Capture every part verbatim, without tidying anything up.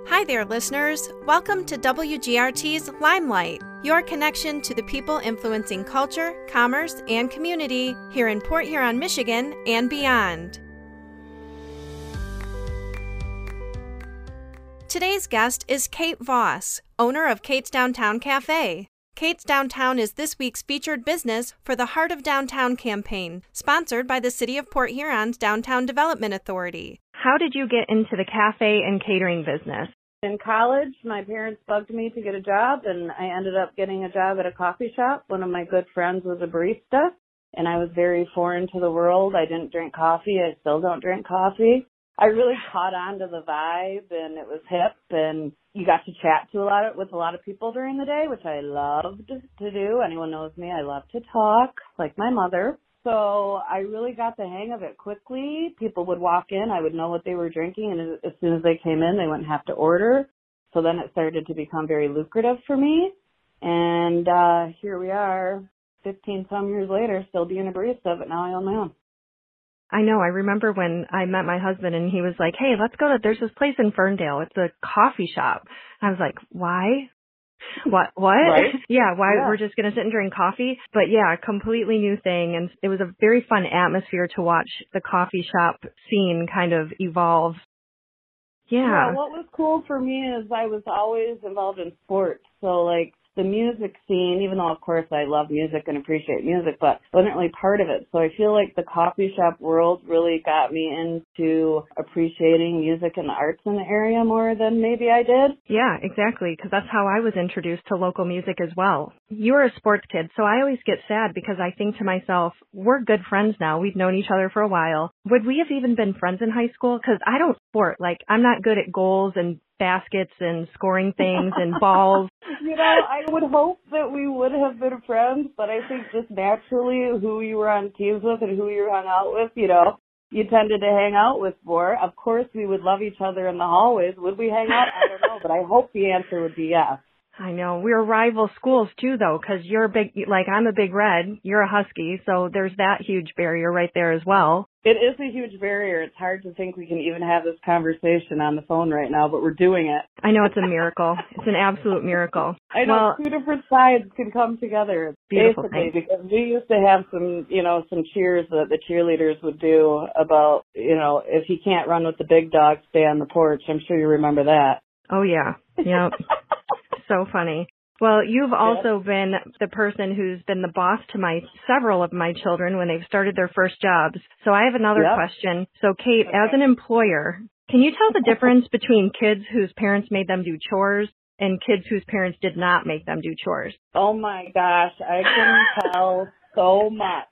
Hi there, listeners. Welcome to W G R T's Limelight, your connection to the people influencing culture, commerce, and community here in Port Huron, Michigan, and beyond. Today's guest is Kate Voss, owner of Kate's Downtown Cafe. Kate's Downtown is this week's featured business for the Heart of Downtown campaign, sponsored by the City of Port Huron's Downtown Development Authority. How did you get into the cafe and catering business? In college, my parents bugged me to get a job, and I ended up getting a job at a coffee shop. One of my good friends was a barista, and I was very foreign to the world. I didn't drink coffee. I still don't drink coffee. I really caught on to the vibe, and it was hip, and you got to chat to a lot of, with a lot of people during the day, which I loved to do. Anyone knows me, I love to talk, like my mother. So I really got the hang of it quickly. People would walk in, I would know what they were drinking, and as soon as they came in, they wouldn't have to order. So then it started to become very lucrative for me. And uh here we are, fifteen some years later, still being a barista, but now I own my own. I know. I remember when I met my husband and he was like, hey, let's go to, there's this place in Ferndale. It's a coffee shop. I was like, why? What? What? Right? yeah, why? Yeah. We're just going to sit and drink coffee? But yeah, a completely new thing. And it was a very fun atmosphere to watch the coffee shop scene kind of evolve. Yeah. Yeah, what was cool for me is I was always involved in sports. So like the music scene, even though of course I love music and appreciate music, but wasn't really part of it. So I feel like the coffee shop world really got me into appreciating music and the arts in the area more than maybe I did. Yeah, exactly, because that's how I was introduced to local music as well. You were a sports kid, so I always get sad because I think to myself, we're good friends now. We've known each other for a while. Would we have even been friends in high school? Because I don't sport. Like, I'm not good at goals and baskets and scoring things and balls. You know, I would hope that we would have been friends, but I think just naturally who you were on teams with and who you hung out with, you know, you tended to hang out with more. Of course, we would love each other in the hallways. Would we hang out? I don't know, but I hope the answer would be yes. I know. We're rival schools, too, though, because you're a big, like, I'm a Big Red, you're a Husky, so there's that huge barrier right there as well. It is a huge barrier. It's hard to think we can even have this conversation on the phone right now, but we're doing it. I know, it's a miracle. It's an absolute miracle. I know, well, two different sides can come together, beautiful basically, thing. because we used to have some, you know, some cheers that the cheerleaders would do about, you know, if he can't run with the big dog, stay on the porch. I'm sure you remember that. Oh, yeah. Yep. So funny. Well, you've also been the person who's been the boss to my several of my children when they've started their first jobs. So I have another Yep. question. So, Kate, Okay. as an employer, can you tell the difference between kids whose parents made them do chores and kids whose parents did not make them do chores? Oh, my gosh. I can tell so much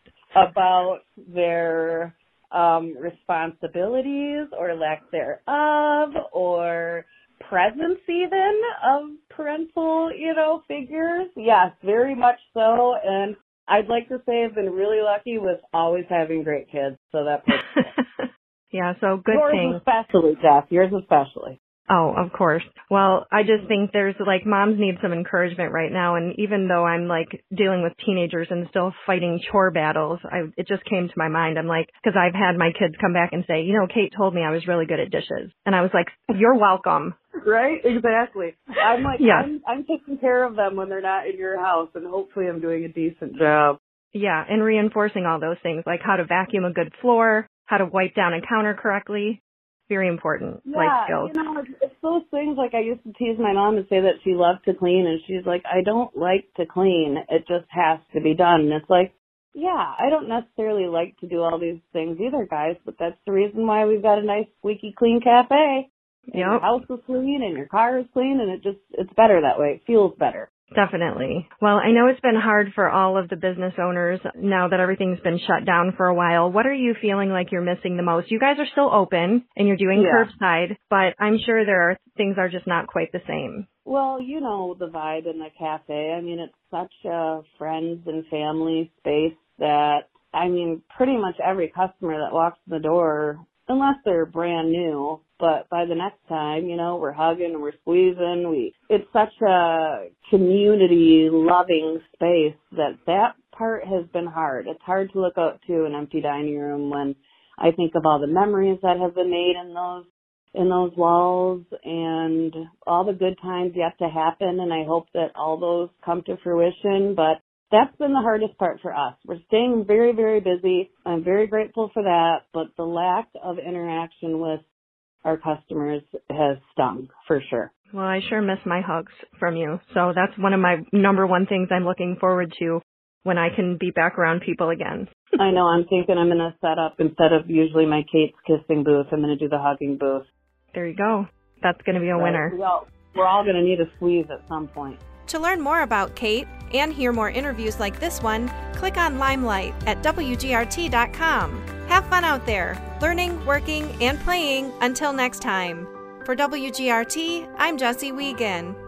about their um, responsibilities or lack thereof, or presence even of parental, you know, figures. Yes, very much so. And I'd like to say I've been really lucky with always having great kids. So that part's Yeah, so good Yours thing. especially, Jeff. Yours especially. Oh, of course. Well, I just think there's like moms need some encouragement right now. And even though I'm like dealing with teenagers and still fighting chore battles, I, it just came to my mind. I'm like, because I've had my kids come back and say, you know, Kate told me I was really good at dishes. And I was like, you're welcome. Right? Exactly. I'm like, yeah. I'm, I'm taking care of them when they're not in your house, and hopefully I'm doing a decent job. Yeah. And reinforcing all those things, like how to vacuum a good floor, how to wipe down a counter correctly. Very important Yeah, life skills. you know, it's, it's those things. Like I used to tease my mom and say that she loved to clean, and she's like, I don't like to clean. It just has to be done. And it's like, yeah, I don't necessarily like to do all these things either, guys, but that's the reason why we've got a nice, squeaky clean cafe. And Yep. Your house is clean and your car is clean, and it just, it's better that way. It feels better. Definitely. Well, I know it's been hard for all of the business owners now that everything's been shut down for a while. What are you feeling like you're missing the most? You guys are still open and you're doing Yeah. curbside, but I'm sure there are things are just not quite the same. Well, you know the vibe in the cafe. I mean, it's such a friends and family space that, I mean, pretty much every customer that walks in the door, unless they're brand new, but by the next time, you know, we're hugging and we're squeezing. We, it's such a community-loving space that that part has been hard. It's hard to look out to an empty dining room when I think of all the memories that have been made in those in those walls, and all the good times yet to happen, and I hope that all those come to fruition. But that's been the hardest part for us. We're staying very, very busy. I'm very grateful for that, but the lack of interaction with our customers has stung, for sure. Well, I sure miss my hugs from you. So that's one of my number one things I'm looking forward to when I can be back around people again. I know. I'm thinking I'm going to set up, instead of usually my Kate's kissing booth, I'm going to do the hugging booth. There you go. That's going to be a right. winner. We all, we're all going to need a squeeze at some point. To learn more about Kate and hear more interviews like this one, click on Limelight at W G R T dot com. Have fun out there, learning, working, and playing. Until next time. For W G R T, I'm Jessie Wiegand.